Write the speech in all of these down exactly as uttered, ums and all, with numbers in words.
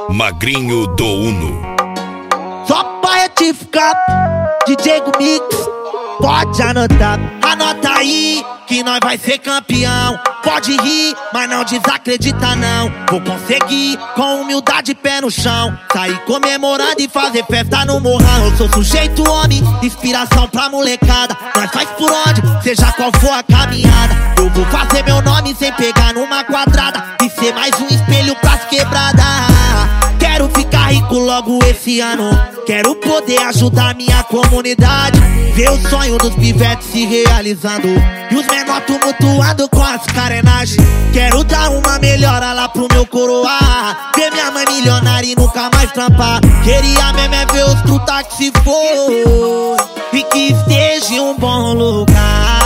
Magrinho do Uno. Só pra retificar, D J Mix, pode anotar. Anota aí que nós vai ser campeão. Pode rir, mas não desacredita não. Vou conseguir, com humildade, pé no chão. Sair comemorando e fazer festa no morrão. Eu sou sujeito homem, inspiração pra molecada. Nós faz por onde, seja qual for a caminhada. Eu vou fazer meu nome sem pegar numa quadrada e ser mais um espelho pras quebradas. Quero ficar rico logo esse ano. Quero poder ajudar minha comunidade. Ver o sonho dos pivetes se realizando e os menor tumultuando com as carenagens. Quero dar uma melhora lá pro meu coroar. Ver minha mãe milionária e nunca mais trampar. Queria mesmo é ver os truta que se for e que esteja em um bom lugar.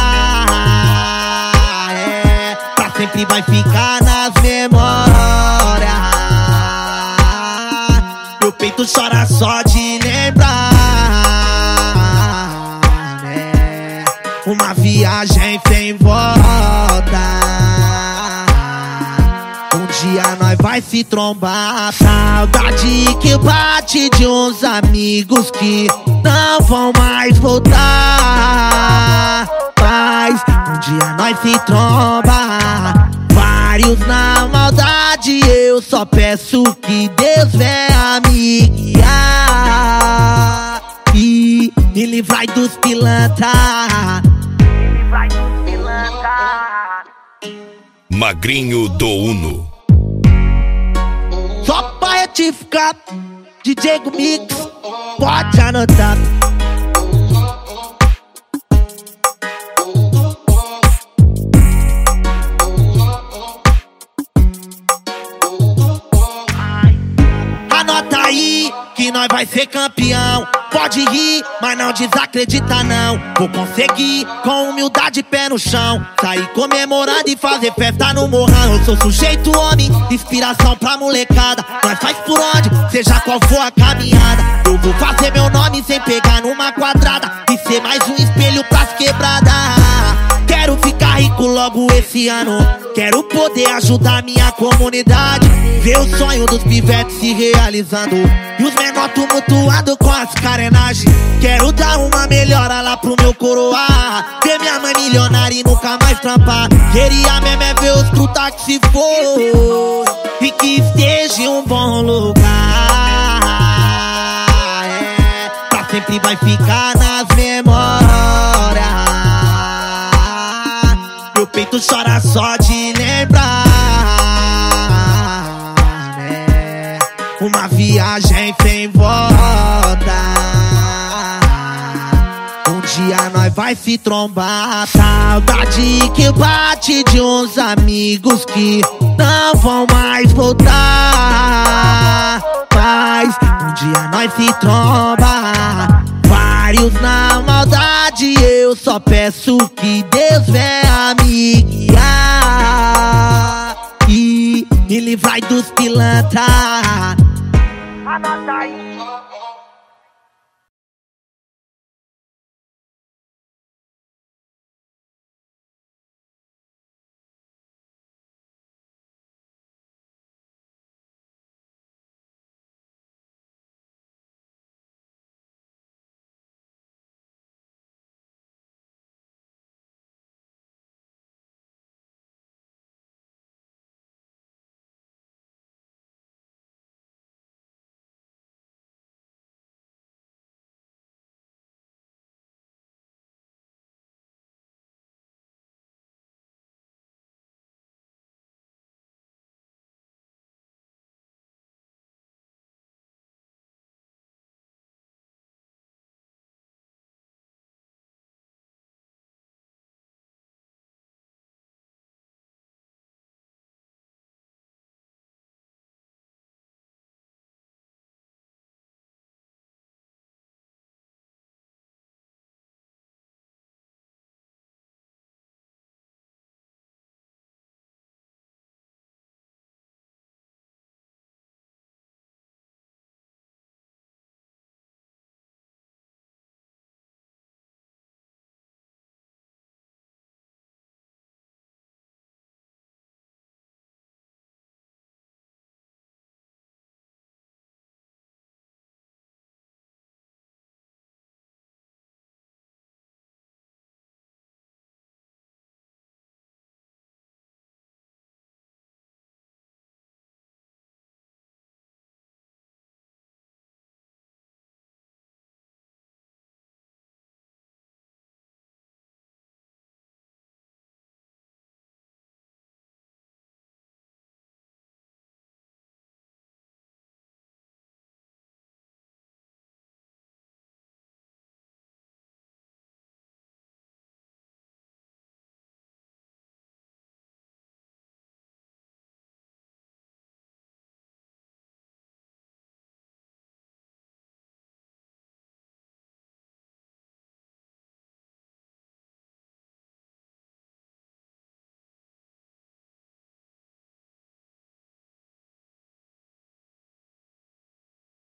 É, pra sempre vai ficar nas memórias. Meu peito chora só de lembrar, né? Uma viagem sem volta. Um dia nós vai se trombar. Saudade que bate de uns amigos que não vão mais voltar. Mas um dia nós se tromba. Vários na maldade, eu só peço que Deus venha me guiar e me livrar dos pilantra. Magrinho do Uno. Só pra retificar, D J Mix, pode anotar. Anota aí que nós vai ser campeão. Pode rir, mas não desacredita não. Vou conseguir, com humildade, pé no chão. Sair comemorando e fazer festa no morrão. Eu sou sujeito homem, inspiração pra molecada. Nós faz por onde, seja qual for a caminhada. Eu vou fazer meu nome sem pegar numa quadrada e ser mais um espelho pras quebradas. Quero ficar rico logo esse ano. Quero poder ajudar minha comunidade. Ver o sonho dos pivetes se realizando e os menor tumultuando com as carenagens. Quero dar uma melhora lá pro meu coroar. Ver minha mãe milionária e nunca mais trampar. Queria mesmo é ver os truta que se for e que esteja em um bom lugar. É, pra sempre vai ficar nas memórias. Meu peito chora só de lembrar, né? Uma viagem sem volta. Um dia nós vai se trombar. Saudade que bate de uns amigos que não vão mais voltar. Mas um dia nós se tromba. Vários na maldade, eu só peço que Deus venha me guiar e me livrar dos pilantra. Anota aí.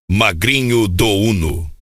Magrinho do Uno.